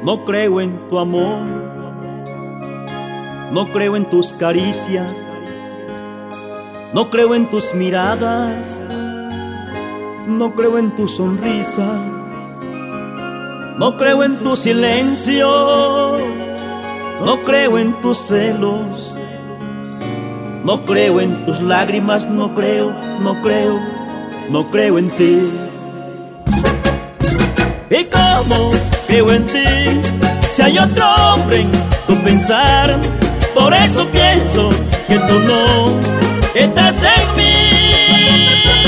No creo en tu amor, no creo en tus caricias, no creo en tus miradas, no creo en tu sonrisa, no creo en tu silencio, no creo en tus celos, no creo en tus lágrimas, no creo en ti. ¿Y cómo creo en ti si hay otro hombre en tu pensar? Por eso pienso que tú no estás en mí.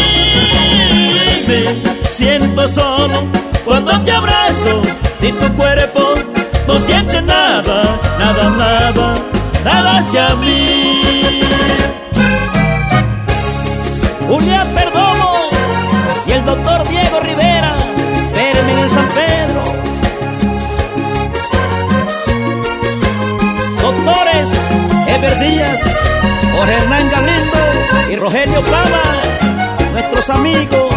Me siento solo cuando te abrazo, si tu cuerpo no siente nada, nada hacia mí. Julián Perdomo y el doctor Diego Rivera, espérenme en el San Pedro. Doctores Ever Díaz, Jorge Hernán Galindo y Rogelio Plana, nuestros amigos.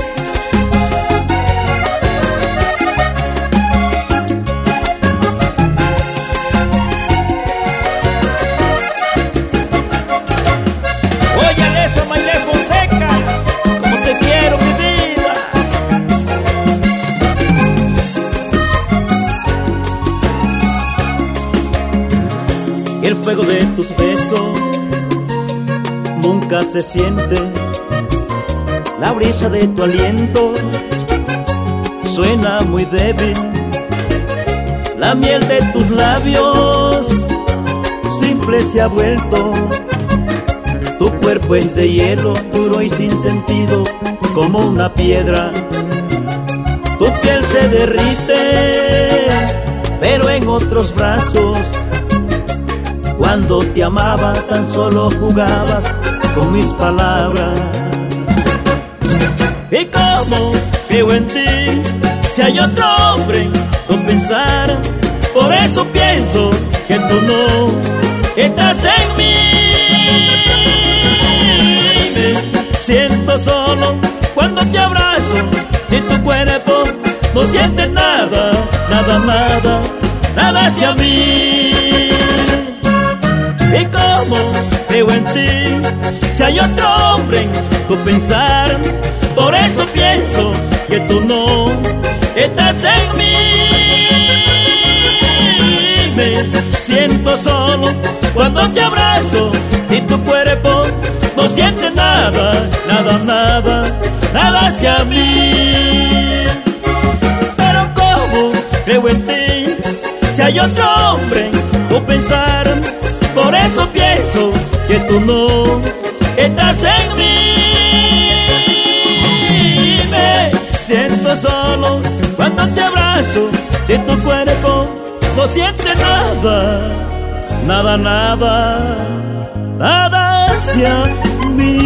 Oye, eso, Maile Fonseca, como te quiero, mi vida. El fuego de tus besos nunca se siente, la brisa de tu aliento suena muy débil, la miel de tus labios simple se ha vuelto. Tu cuerpo es de hielo, duro y sin sentido, como una piedra. Tu piel se derrite, pero en otros brazos. Cuando te amaba tan solo jugabas con mis palabras. ¿Y cómo creo en ti si hay otro hombre en tu pensar? Por eso pienso que tú no estás en mí. Me siento solo cuando te abrazo, si tu cuerpo no siente nada hacia mí. ¿Y cómo creo en ti si hay otro hombre en tu pensar? Por eso pienso que tú no estás en mí. Me siento solo cuando te abrazo, si tu cuerpo no siente nada hacia mí. Pero ¿cómo creo en ti si hay otro hombre en tu pensar? Por eso pienso que tú no estás en mí. Me siento solo cuando te abrazo, si tu cuerpo no siente nada hacia mí.